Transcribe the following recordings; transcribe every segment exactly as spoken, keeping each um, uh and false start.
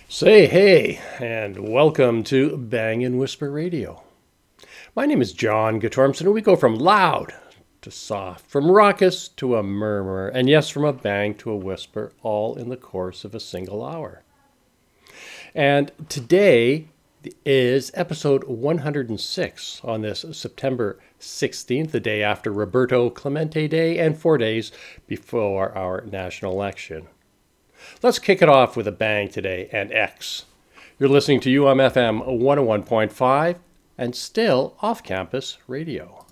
Say hey, and welcome to Bang and Whisper Radio. My name is John Guttormson, and we go from loud to soft, from raucous to a murmur, and yes, from a bang to a whisper, all in the course of a single hour. And today is episode one hundred six on this September sixteenth, the day after Roberto Clemente Day and four days before our national election. Let's kick it off with a bang today and X. You're listening to U M F M one oh one point five and still off-campus radio.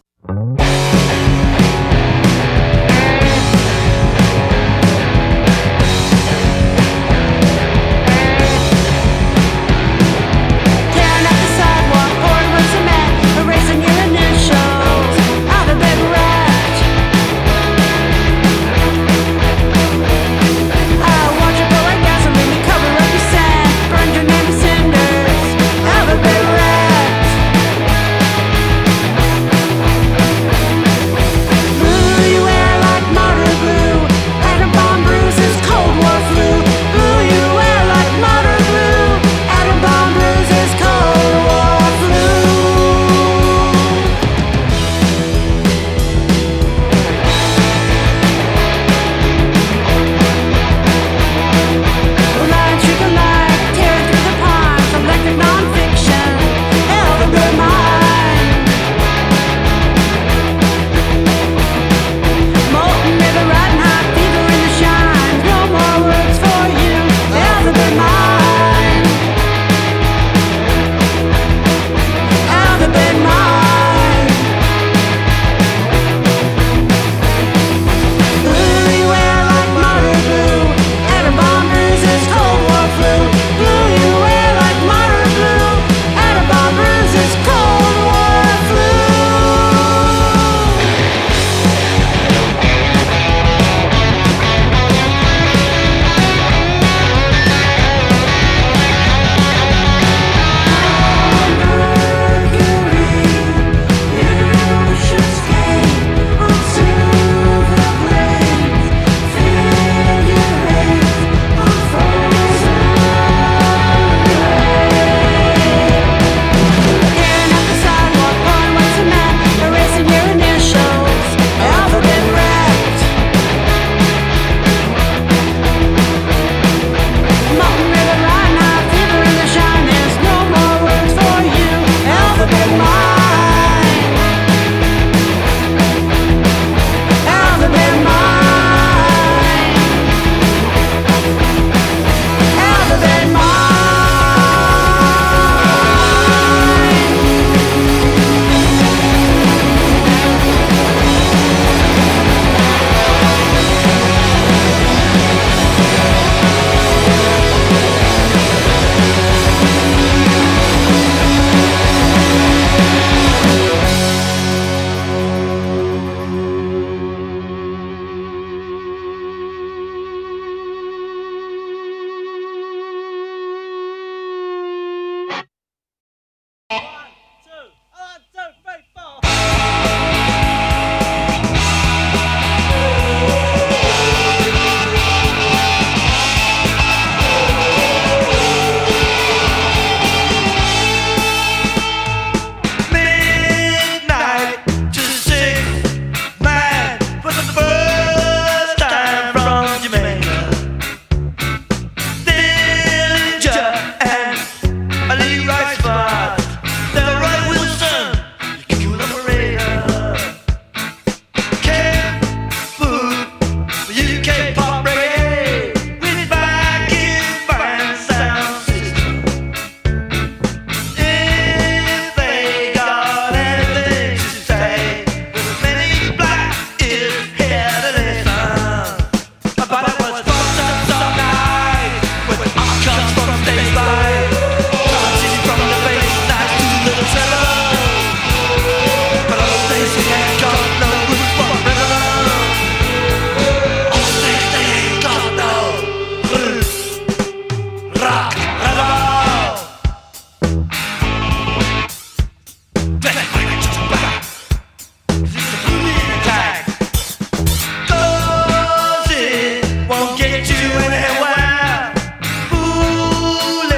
Won't get you anywhere. Fool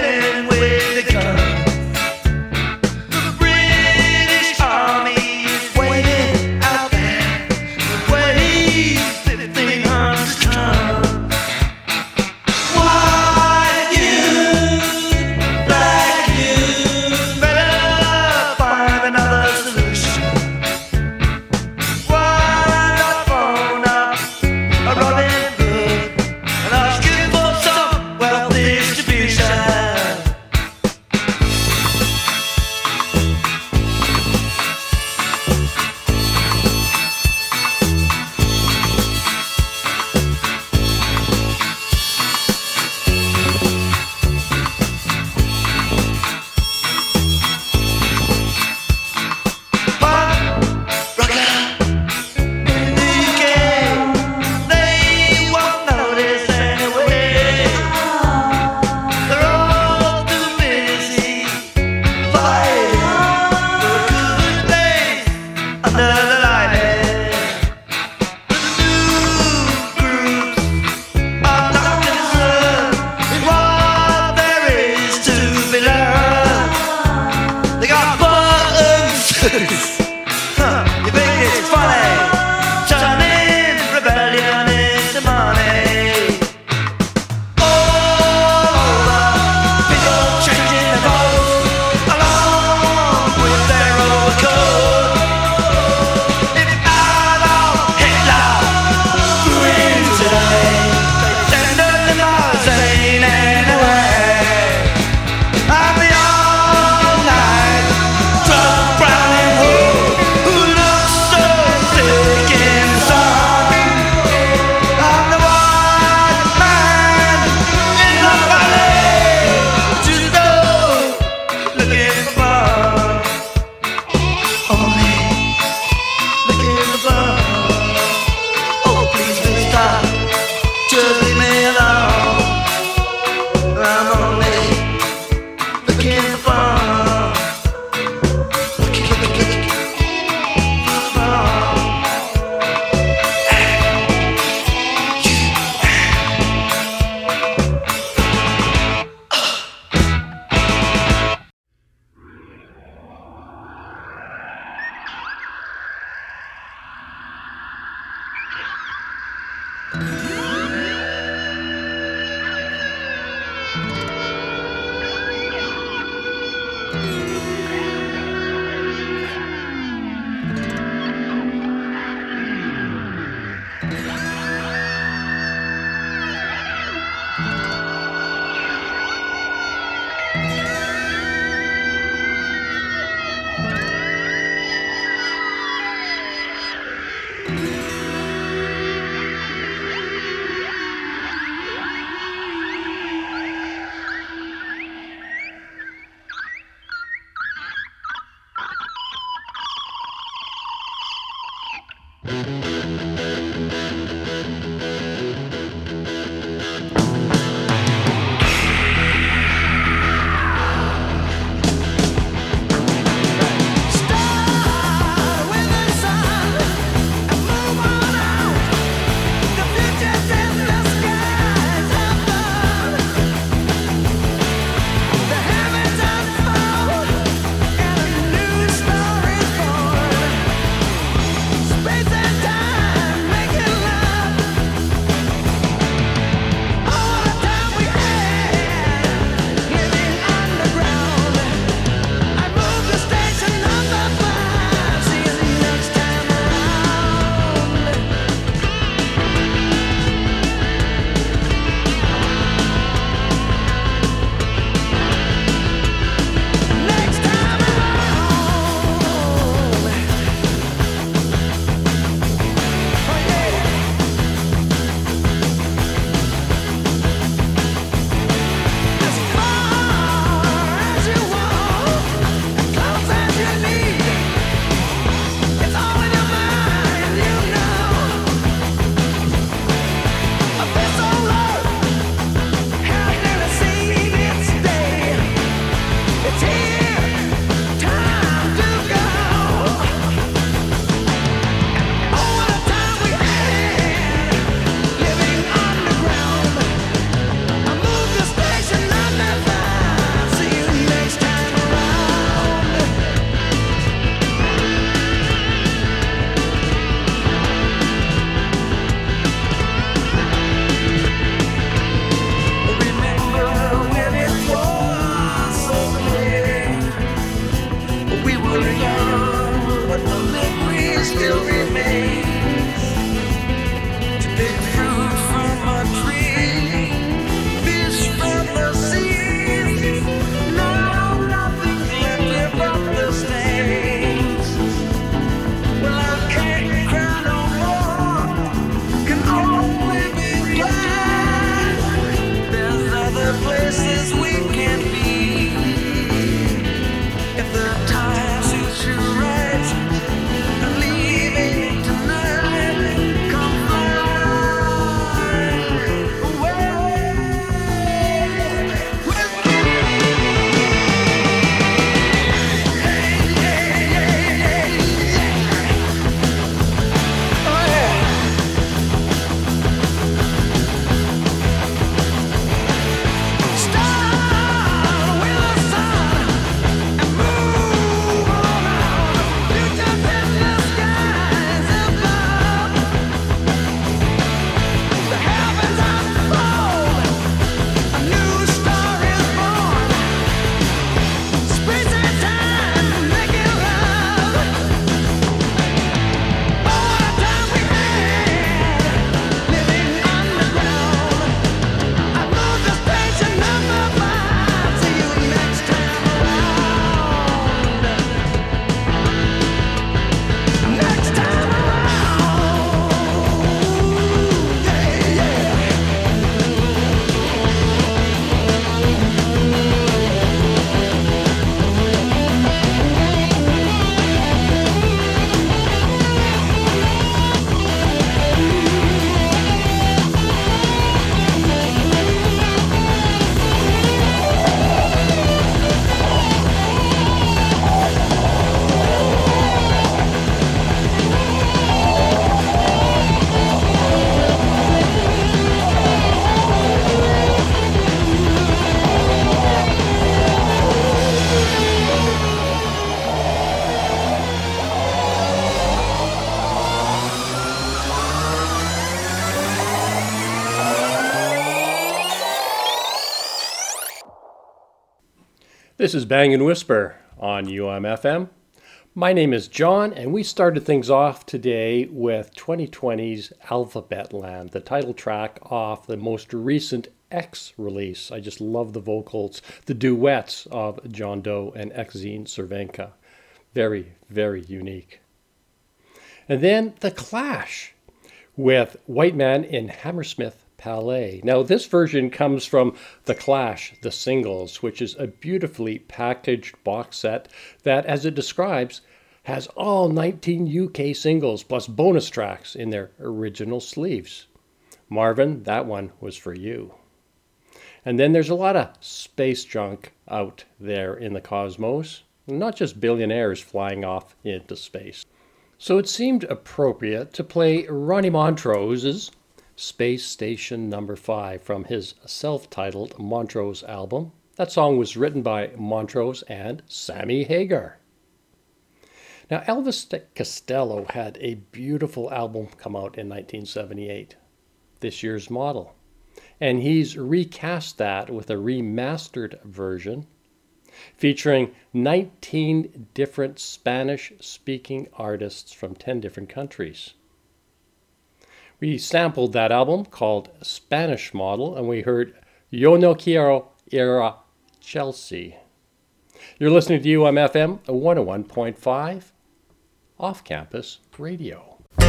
This is Bang and Whisper on U M F M. My name is John, and we started things off today with twenty twenty's Alphabet Land, the title track off the most recent X release. I just love the vocals, the duets of John Doe and Exene Cervenka. Very, very unique. And then The Clash with White Man in Hammersmith Palais. Now, this version comes from The Clash, the singles, which is a beautifully packaged box set that, as it describes, has all nineteen U K singles plus bonus tracks in their original sleeves. Marvin, that one was for you. And then there's a lot of space junk out there in the cosmos, not just billionaires flying off into space. So it seemed appropriate to play Ronnie Montrose's Space Station Number five from his self-titled Montrose album. That song was written by Montrose and Sammy Hagar. Now, Elvis Costello had a beautiful album come out in nineteen seventy-eight, This Year's Model, and he's recast that with a remastered version featuring nineteen different Spanish-speaking artists from ten different countries. We sampled that album called Spanish Model, and we heard Yo No Quiero Ir a Chelsea. You're listening to U M F M one oh one point five, off-campus radio.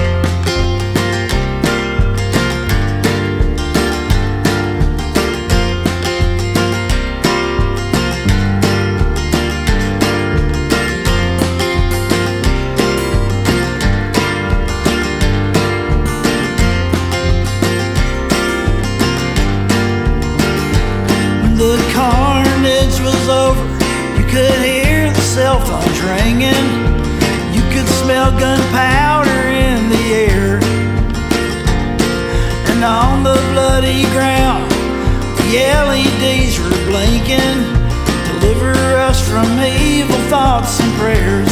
The carnage was over, you could hear the cell phones ringing, you could smell gunpowder in the air, and on the bloody ground the L E Ds were blinking, deliver us from evil thoughts and prayers.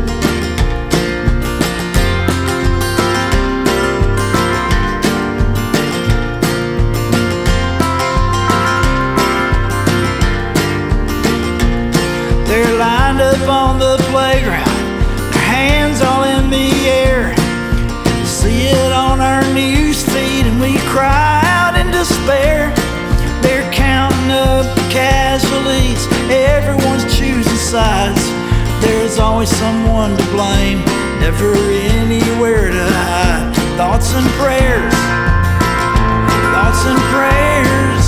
They're lined up on the playground, their hands all in the air. See it on our news feed and we cry out in despair. They're counting up the casualties, everyone's choosing sides. There's always someone to blame, never anywhere to hide. Thoughts and prayers, thoughts and prayers.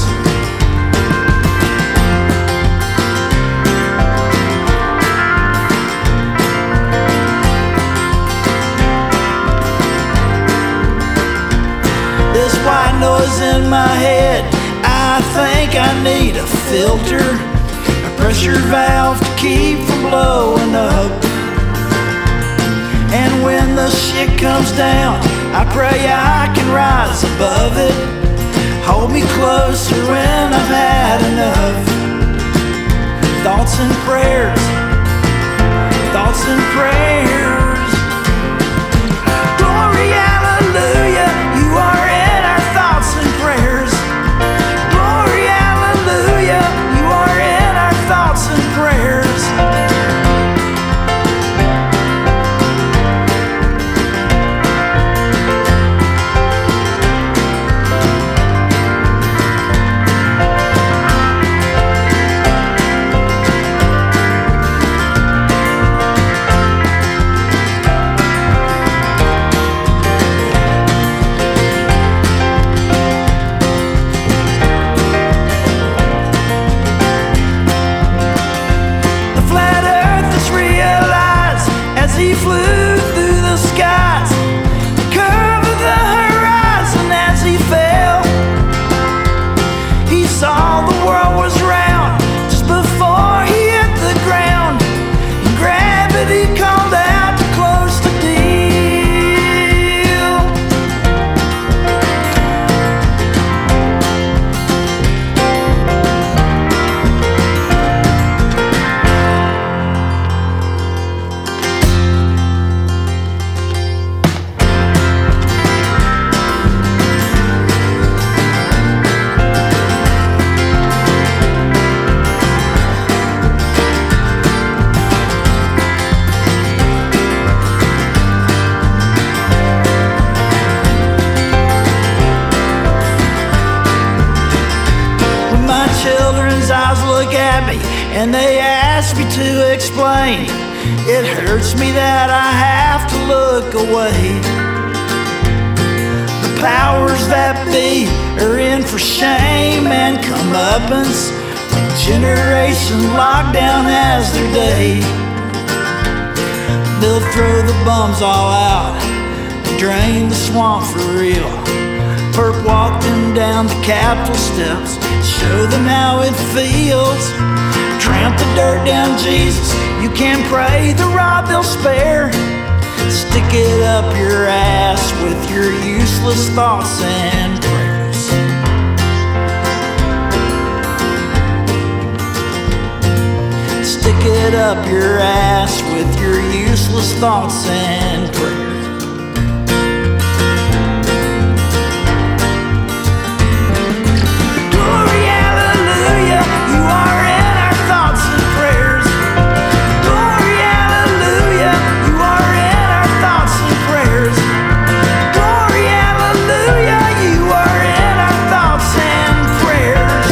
This white noise in my head, I think I need a filter, a pressure valve to keep from blowing up. And when the shit comes down, I pray I can rise above it. Hold me closer when I've had enough. Thoughts and prayers, thoughts and prayers. Glory, hallelujah, you are in our thoughts and prayers. Glory, hallelujah, you are in our thoughts and prayers. at me and they ask me to explain. It hurts me that I have to look away. The powers that be are in for shame and comeuppance. Generation lockdown has their day. They'll throw the bums all out, drain the swamp for real. Perp walk them down the Capitol steps, show them how it feels. Tramp the dirt down Jesus, you can pray the rod they'll spare. Stick it up your ass with your useless thoughts and prayers. Stick it up your ass with your useless thoughts and prayers. Glory, hallelujah, you are in our thoughts and prayers. Glory, hallelujah, you are in our thoughts and prayers. Glory, hallelujah, you are in our thoughts and prayers.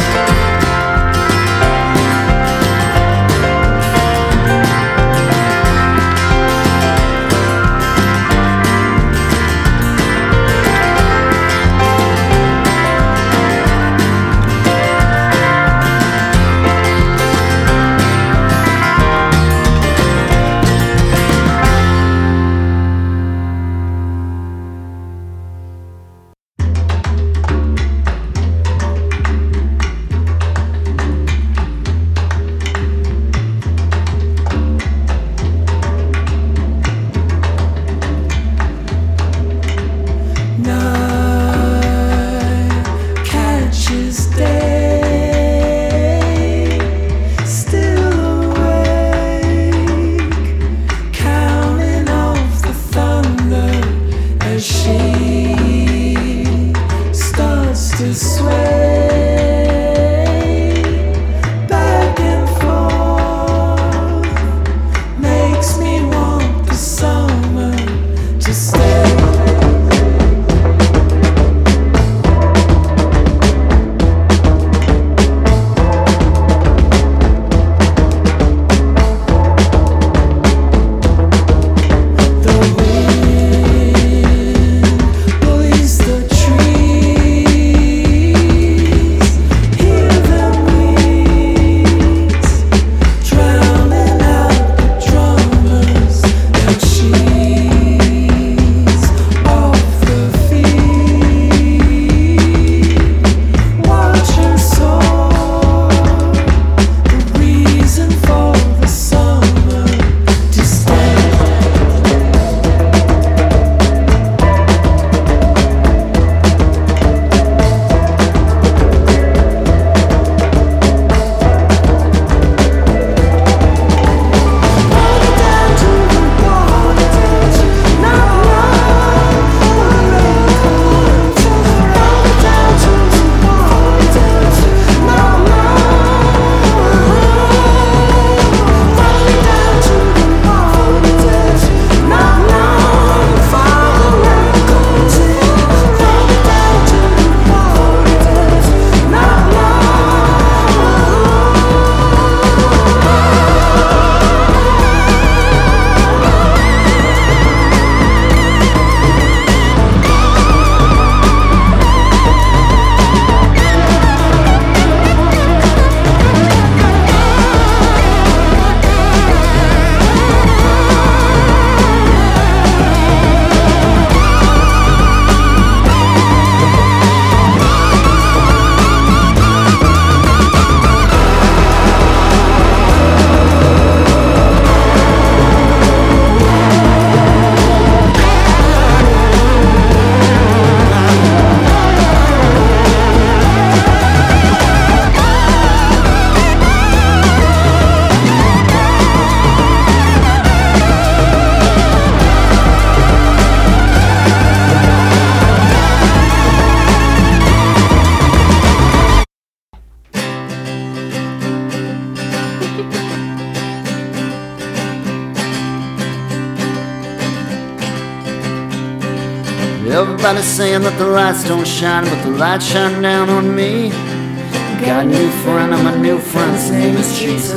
Everybody's saying that the lights don't shine, but the lights shine down on me. Got a new friend, and my new friend's name is Jesus.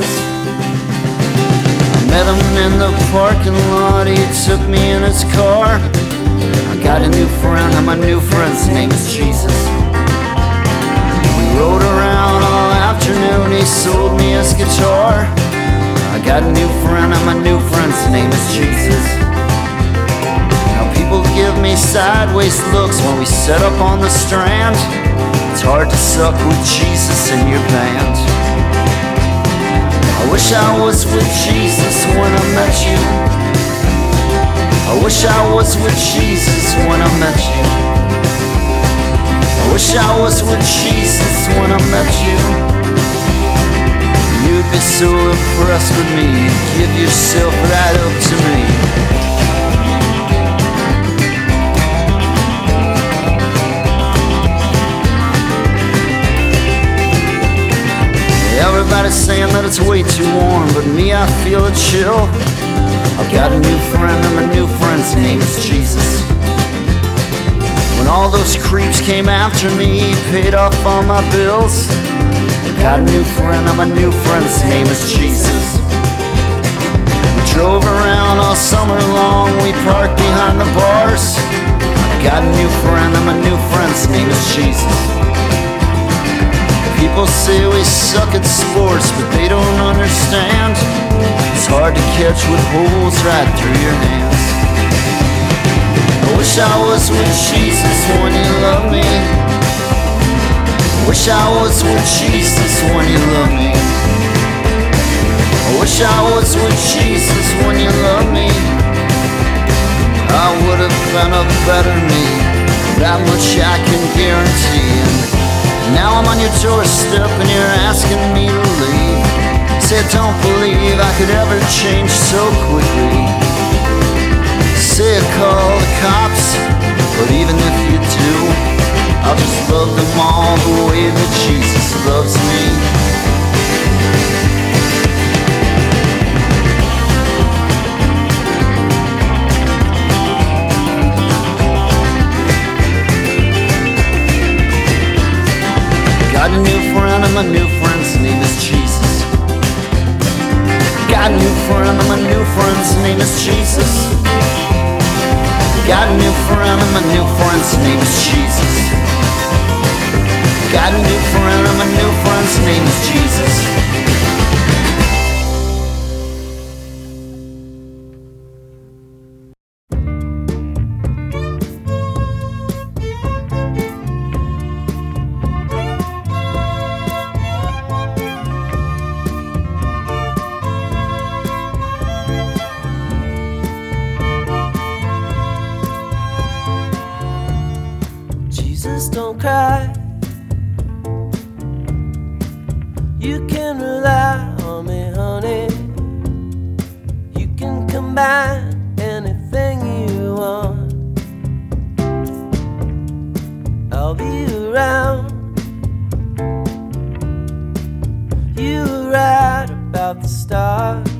I met him in the parking lot, he took me in his car. I got a new friend, and my new friend's name is Jesus. We rode around all afternoon, he sold me his guitar. I got a new friend, and my new friend's name is Jesus. Now people give me sideways looks when we set up on the Strand. It's hard to suck with Jesus in your band. I wish I was with Jesus when I met you. I wish I was with Jesus when I met you. I wish I was with Jesus when I met you. You'd be so impressed with me, you'd give yourself right up to me. Everybody's saying that it's way too warm, but me, I feel a chill. I've got a new friend, and my new friend's name is Jesus. When all those creeps came after me, he paid off all my bills. I've got a new friend, and my new friend's name is Jesus. We drove around all summer long, we parked behind the bars. I've got a new friend, and my new friend's name is Jesus. People say we suck at sports, but they don't understand. It's hard to catch with holes right through your hands. I wish I was with Jesus when he loved me. I wish I was with Jesus when he loved me. I wish I was with Jesus when you loved me. I would have been a better me, that much I can guarantee. Now I'm on your doorstep and you're asking me to leave. Say I don't believe I could ever change so quickly. Say I call the cops, but even if you do, I'll just love them all the way that Jesus loves me. Got a new friend, and my new friend's name is Jesus. Got a new friend, and my new friend's name is Jesus. Got a new friend, and my new friend's name is Jesus. Got a new friend, and my new friend's name is Jesus. Don't cry. You can rely on me, honey. You can combine anything you want. I'll be around. You were right about the stars.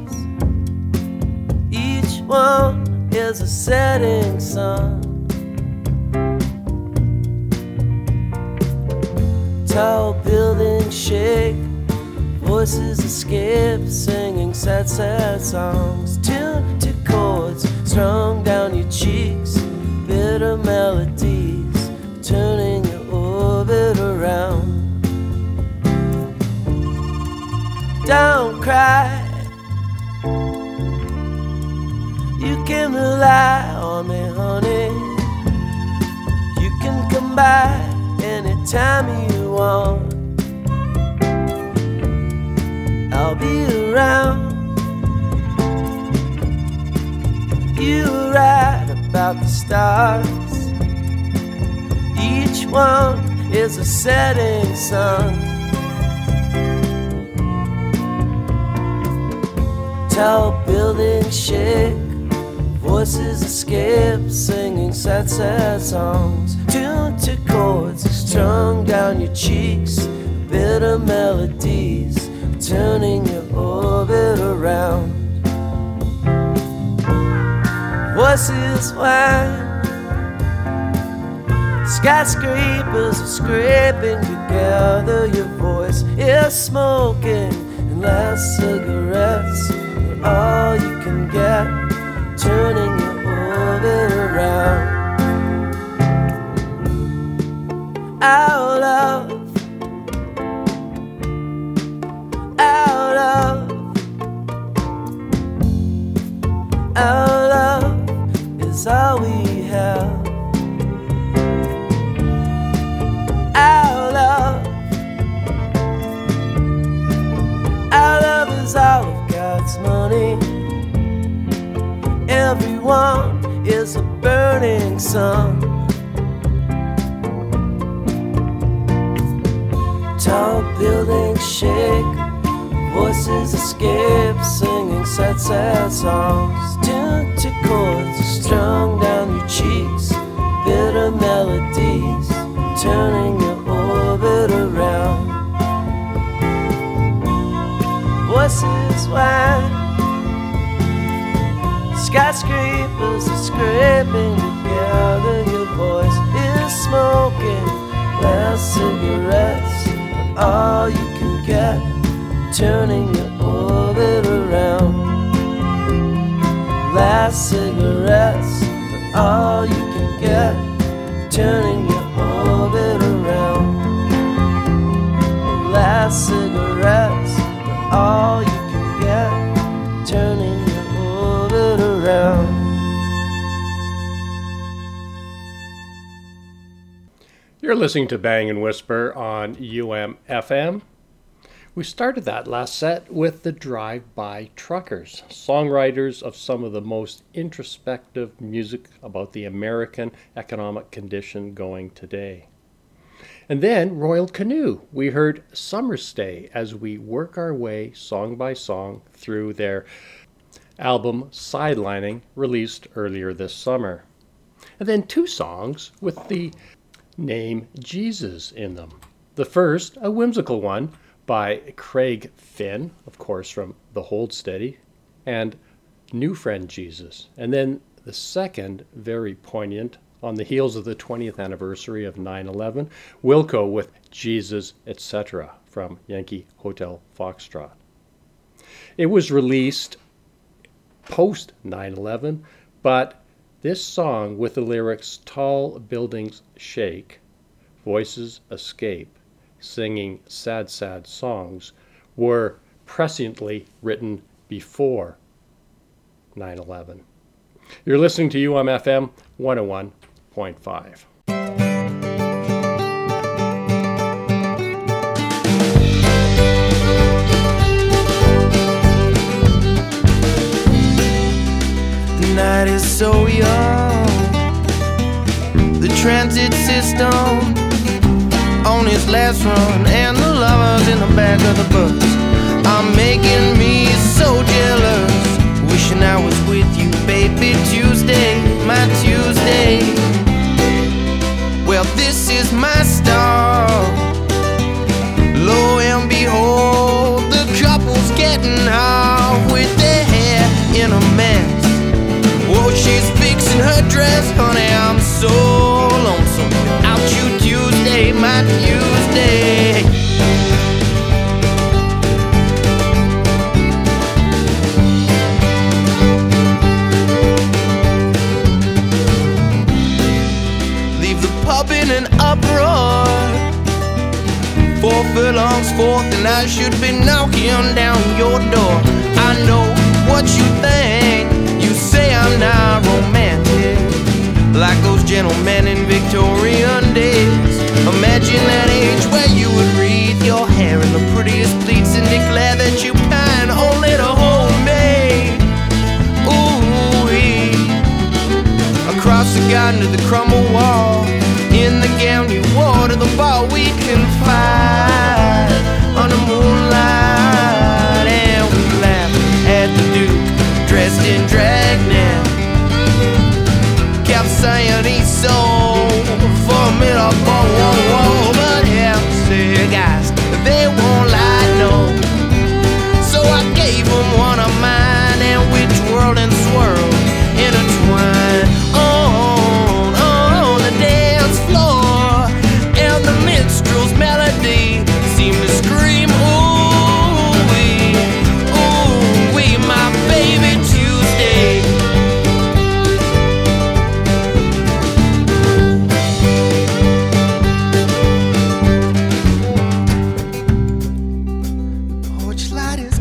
Each one is a setting sun. Tall buildings shake, voices escape, singing sad, sad songs, tuned to chords strung down your cheeks, bitter melodies turning your orbit around. Don't cry. You can rely on me, honey. You can come by anytime you want. I'll be around. You were right about the stars. Each one is a setting sun. Tall buildings shake, voices escape, singing sad, sad songs, tuned to chords strung down your cheeks, bitter melodies turning your orbit around. Voices whine, Skyscrapers are scraping together. Your voice is smoking, and last cigarettes are all you can get, turning your orbit around. Our love, our love, our love is all we have. Our love, our love is all of God's money. Everyone is a burning sun. Tall buildings shake, voices escape, singing sad, sad songs. Tuned to chords strung down your cheeks, bitter melodies turning your orbit around. Voices whine, skyscrapers are scraping together. Your voice is smoking, last cigarettes are all you can get, turning your orbit around. Last cigarettes are all you can get, turning your orbit around. Last cigarettes are all you can get, turning your orbit around. You're listening to Bang and Whisper on U M F M. We started that last set with the Drive-By Truckers, songwriters of some of the most introspective music about the American economic condition going today. And then Royal Canoe, we heard Summer Stay as we work our way song by song through their album Sidelining, released earlier this summer. And then two songs with the name Jesus in them. The first, a whimsical one, by Craig Finn, of course from The Hold Steady, and New Friend Jesus. And then the second, very poignant, on the heels of the twentieth anniversary of nine eleven, Wilco with Jesus, et cetera from Yankee Hotel Foxtrot. It was released post nine eleven, but this song with the lyrics, tall buildings shake, voices escape, singing sad, sad songs, were presciently written before nine eleven. You're listening to U M F M one oh one point five. The night is so young, the transit system on its last run, and the lovers in the back of the bus are making me so jealous. Wishing I was with you, baby. Tuesday, my Tuesday. Well, this is my star. Lo and behold, the couple's getting off with their hair in a mess. Whoa, she's fixing her dress, honey. I'm so lonesome without you. Tuesday, my Tuesday. Leave the pub in an uproar. Four furlongs forth and I should be knocking down your door. I know what you think. You say I'm not romantic, like those gentlemen in Victorian days. Imagine that age where you would wreath your hair in the prettiest pleats and declare that you pine only to hold me. Ooh-wee. Across the garden to the crumble wall, in the gown you wore to the ball, we can fight under moonlight, and we laugh at the Duke dressed in dragnet. Kept saying he's so formidable, whoa, whoa, but hell, guys, they won't lie, no. So I gave them one of mine, and we twirled and swirled, intertwined on, on the dance floor.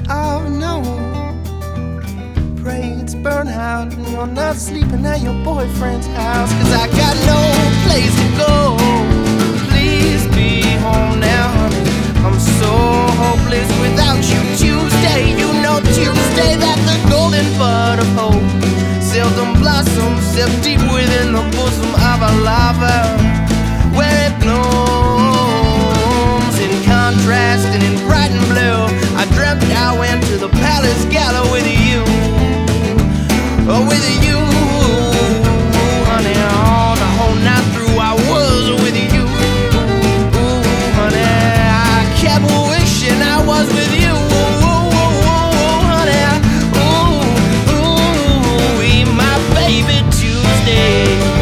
I've known. Pray it's burnout and you're not sleeping at your boyfriend's house. Cause I got no place to go. Please be home now, honey. I'm so hopeless without you. Tuesday, you know Tuesday, that the golden bud of hope seldom blossoms, except deep within the bosom of a lover, where it blooms in contrast and in bright and blue. I dreamt I went to the palace gala with you, oh, with you, honey. All the whole night through I was with you, honey. I kept wishing I was with you, honey. Ooh, ooh, my baby Tuesday.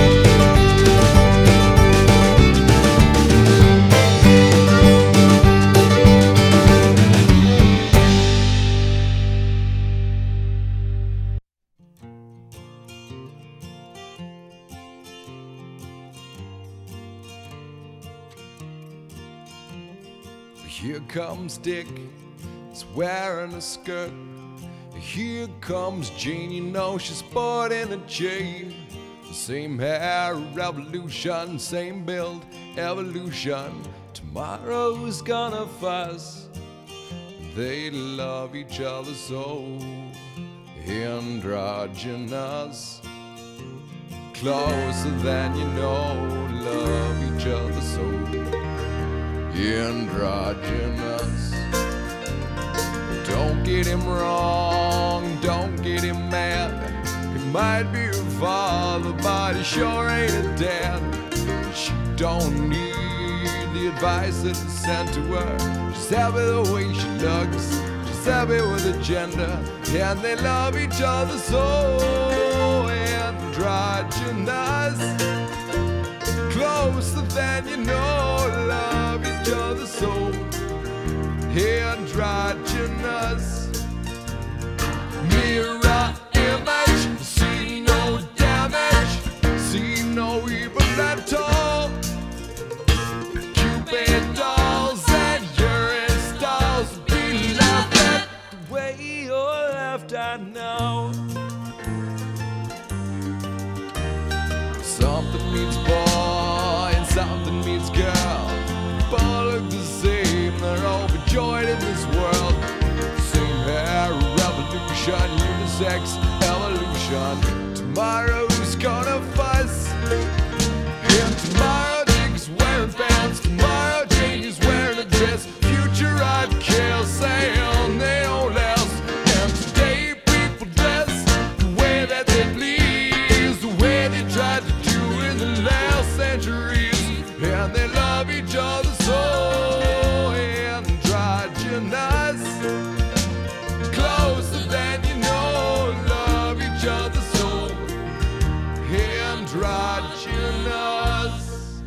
Here comes Dick, he's wearing a skirt. Here comes Jane, you know she's sporting a chain. Same hair, revolution, same build, evolution. Tomorrow's gonna fuss, they love each other so. Androgynous, closer than you know, love each other so. Androgynous. Don't get him wrong, don't get him mad. He might be your father, but he sure ain't a dad. She don't need the advice that is sent to her. She's happy the way she looks, she's happy with her gender, and they love each other so. Androgynous, closer than you know, love each other so. Androgynous, mirror image, see no damage, see no evil at all. Cupid dolls and urine stalls, be left at the way you're left, I know. Something means boy and something means girl. Both look the same, they're overjoyed in this world. Same hair, revolution, unisex, evolution. Tomorrow's gonna fuss, and tomorrow Dick's wearing pants. Tomorrow Jane is wearing a dress. Future I'd kill, saying they don't else. And today people dress the way that they please, the way they tried to do in the last centuries, and they love each other so. Androgynous, closer than you know, love each other so. Androgynous.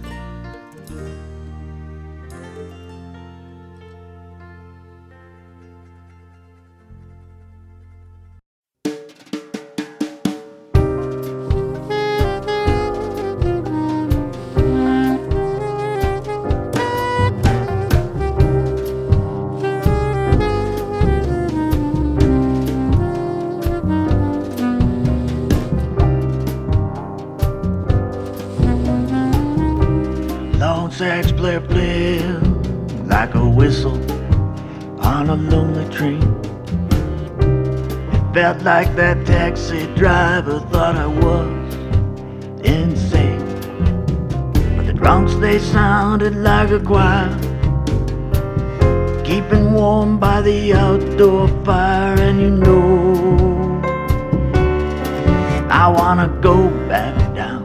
Sax blare blare like a whistle on a lonely train. It felt like that taxi driver thought I was insane, but the drunks, they sounded like a choir, keeping warm by the outdoor fire. And you know, I wanna go back down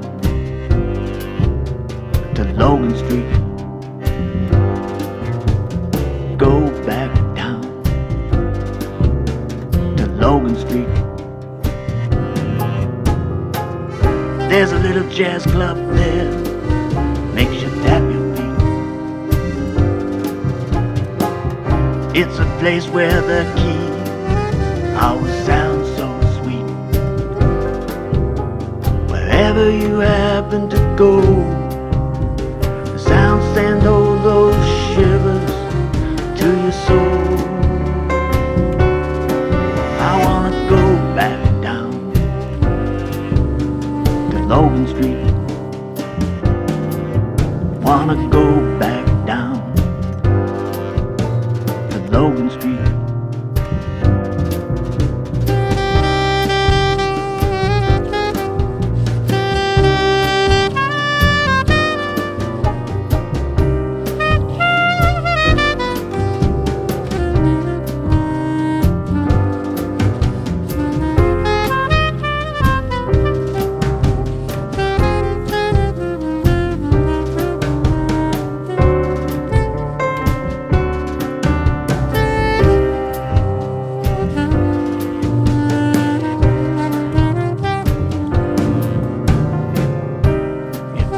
to Logan Street, go back down to Logan Street. There's a little jazz club there, makes you tap your feet. It's a place where the key always sounds so sweet. Wherever you happen to go, sounds send all those shivers to your soul.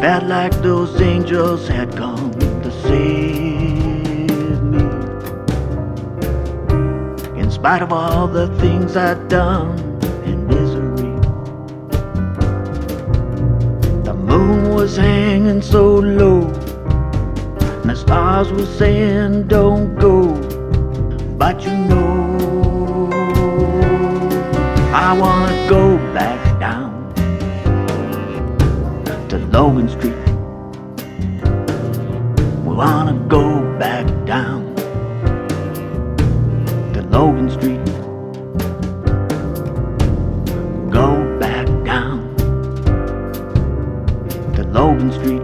Felt like those angels had come to save me. In spite of all the things I'd done in misery, the moon was hanging so low, and the stars were saying don't go. But you know, I wanna go back down to Logan Street. We wanna go back down to Logan Street. Go back down to Logan Street.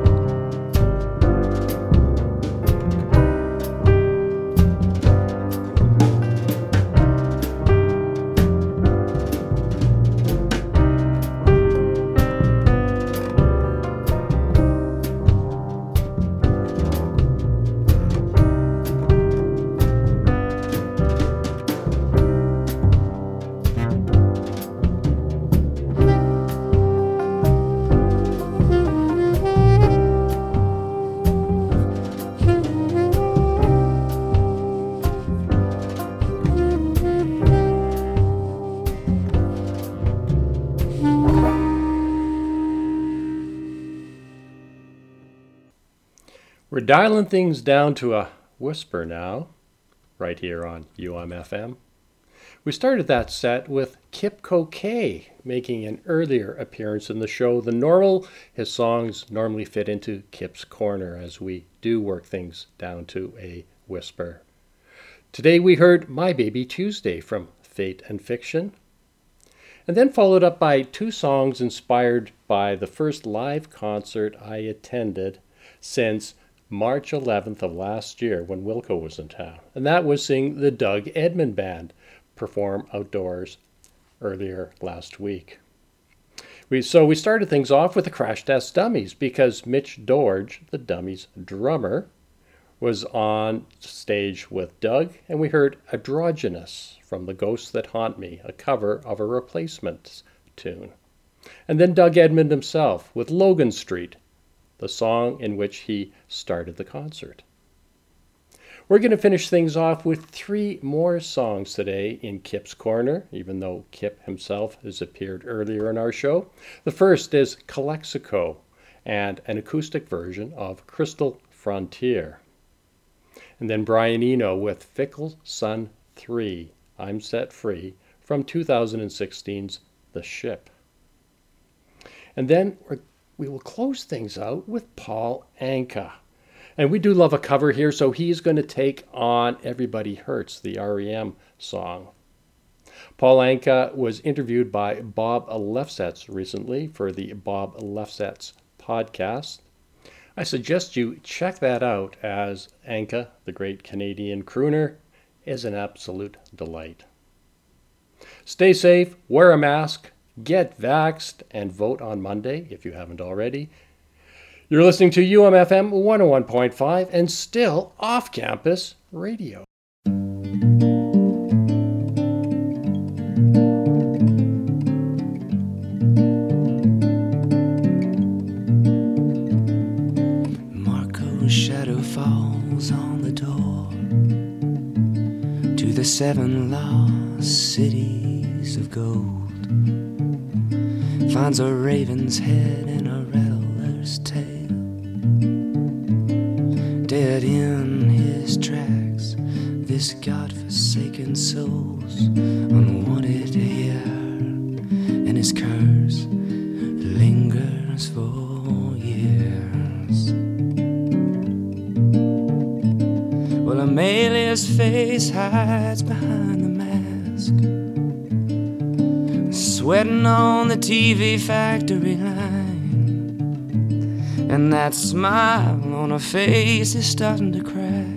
We're dialing things down to a whisper now, right here on U M F M. We started that set with Kip Kokay making an earlier appearance in the show than normal. His songs normally fit into Kip's corner as we do work things down to a whisper. Today we heard My Baby Tuesday from Fate and Fiction, and then followed up by two songs inspired by the first live concert I attended since March eleventh of last year when Wilco was in town. And that was seeing the Doug Edmond Band perform outdoors earlier last week. We, so we started things off with the Crash Test Dummies because Mitch Dorge, the Dummies drummer, was on stage with Doug, and we heard Androgynous from The Ghosts That Haunt Me, a cover of a Replacements tune. And then Doug Edmond himself with Logan Street, the song in which he started the concert. We're going to finish things off with three more songs today in Kip's Corner, even though Kip himself has appeared earlier in our show. The first is Calexico and an acoustic version of Crystal Frontier. And then Brian Eno with Fickle Sun three, I'm Set Free, from two thousand sixteen's The Ship. And then we're we will close things out with Paul Anka. And we do love a cover here, so he's going to take on Everybody Hurts, the R E M song. Paul Anka was interviewed by Bob Lefsetz recently for the Bob Lefsetz podcast. I suggest you check that out, as Anka, the great Canadian crooner, is an absolute delight. Stay safe, wear a mask, get vaxxed, and vote on Monday if you haven't already. You're listening to U M F M one oh one point five and still off-campus radio. Marco's shadow falls on the door to the seven lost cities of gold. Finds a raven's head in a rattler's tail, dead in his tracks. This godforsaken soul's unwanted here, and his curse lingers for years. Well, Amelia's face hides behind the mask, sweating on the T V factory line, and that smile on her face is starting to crack,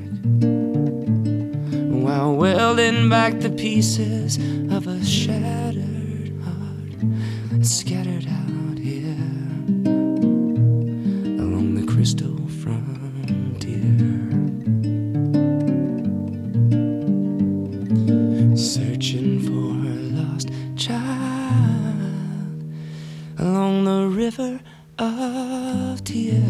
while welding back the pieces of a shattered heart scattered out here along the crystal frontier. Searching for her lost child along the river of tears.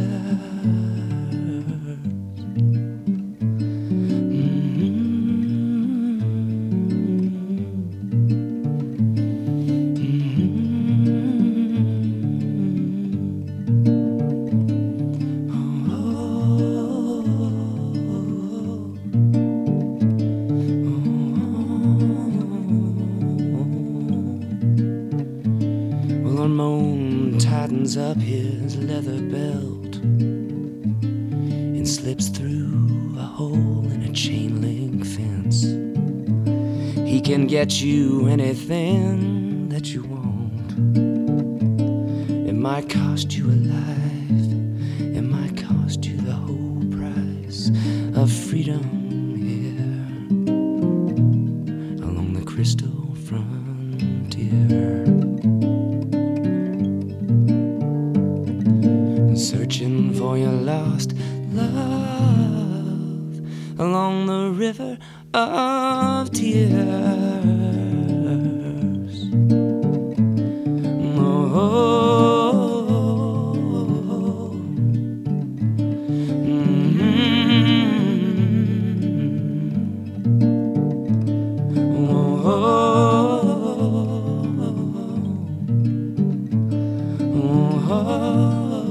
tightens up his leather belt and slips through a hole in a chain link fence. He can get you anything that you want. It might cost you a life, it might cost you the whole price of freedom here along the crystal frontier. Searching for your lost love along the river of tears. Oh, mm-hmm. Oh, oh, oh.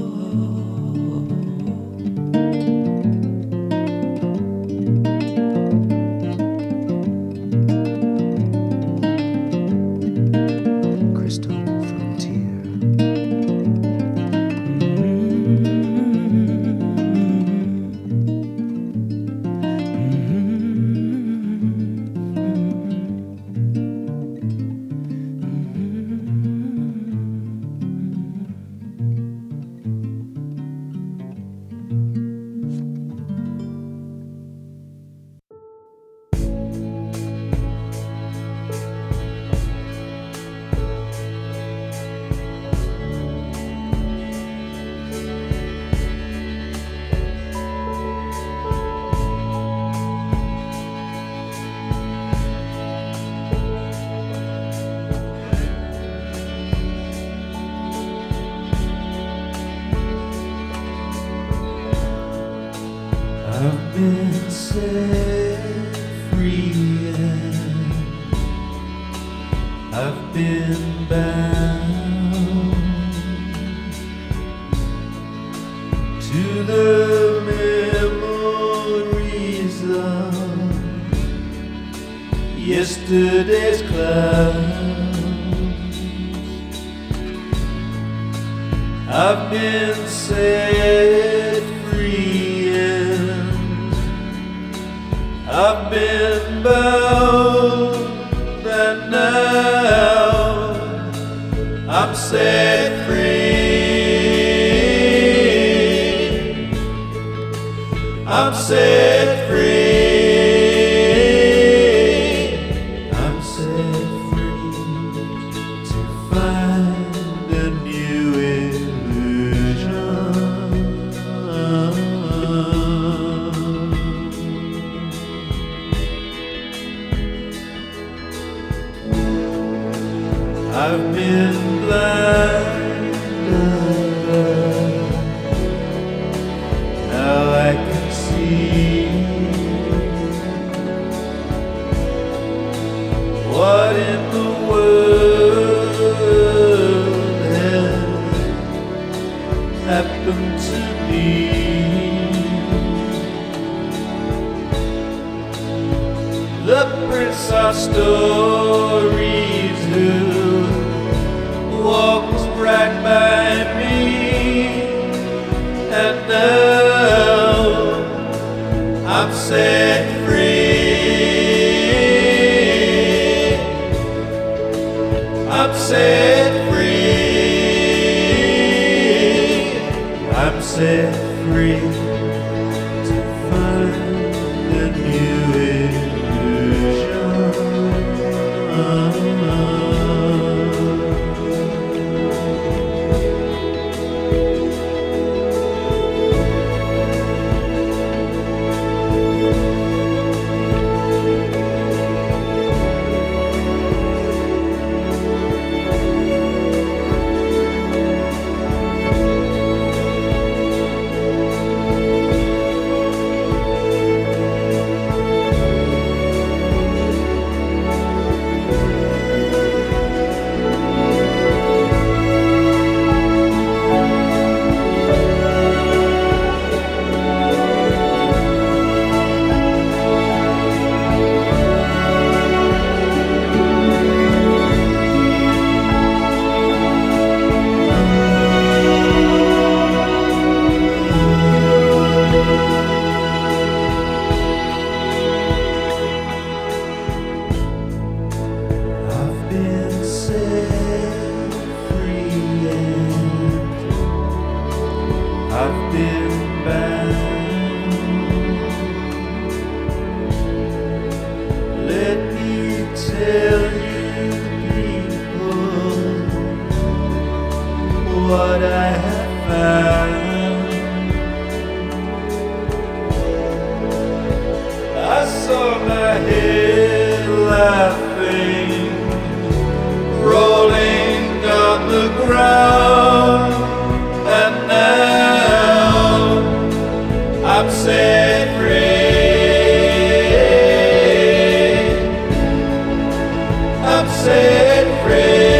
I've been set free and I've been bound to the memories of yesterday's clouds. I've been set free and I've been bound, and now I'm set free. I'm set free. I'm set free to find a new illusion. I've been blind, now I can see what in the world has happened to me. The prints are stories who walks right by me, and now I'm set free. I'm set free. I'm set free to find a new illusion. been set free and I've been bound. Let me tell you, people, what I have found. I saw my head laughing, rolling on the ground, and now I'm set free. I'm set free.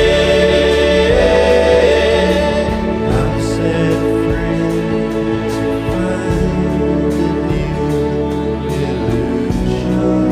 I'm set free to find a new illusion.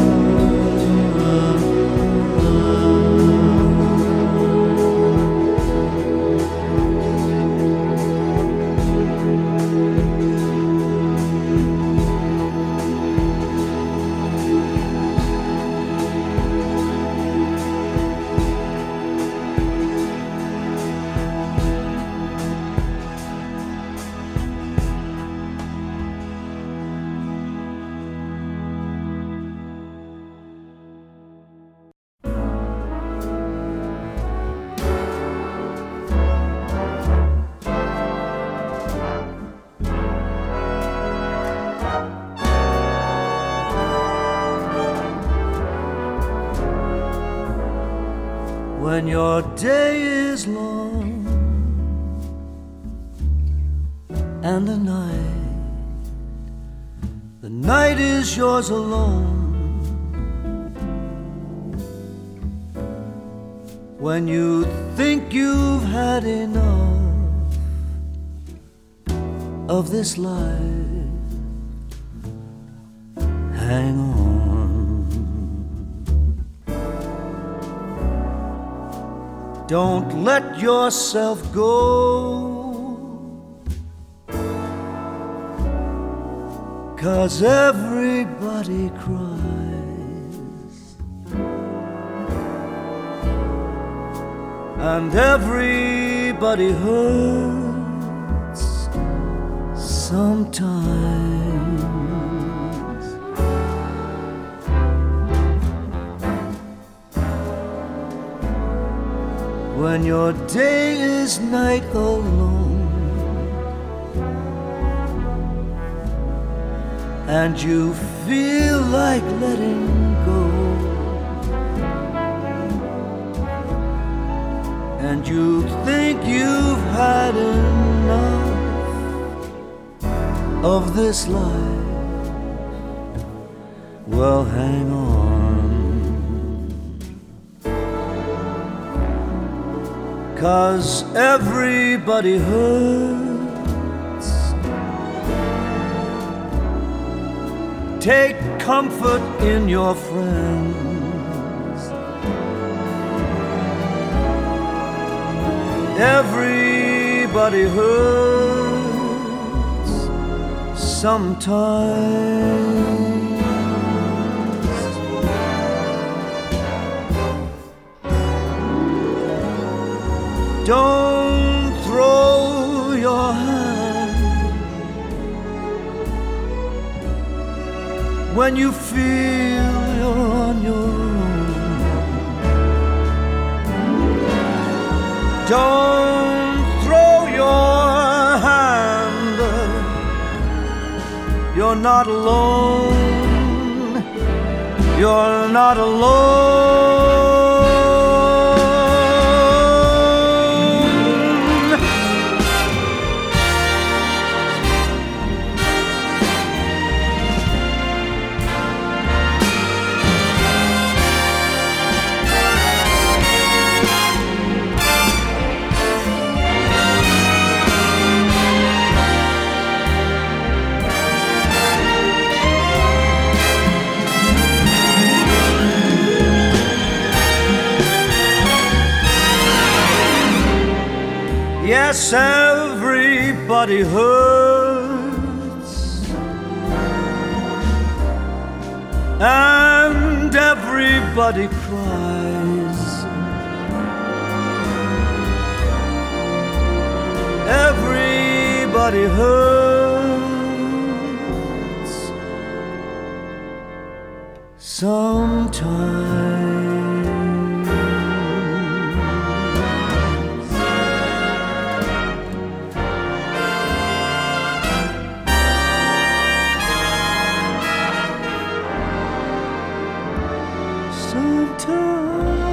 When your day is long and the night, the night is yours alone. When you think you've had enough of this life, hang on. Don't let yourself go, 'cause everybody cries and everybody hurts sometimes. When your day is night alone and you feel like letting go, and you think you've had enough of this life, well, hang on. 'Cause everybody hurts. Take comfort in your friends. Everybody hurts sometimes. Don't throw your hand when you feel you're on your own. Don't throw your hand. You're not alone. You're not alone. Yes, everybody hurts and everybody cries everybody hurts sometimes. Sometimes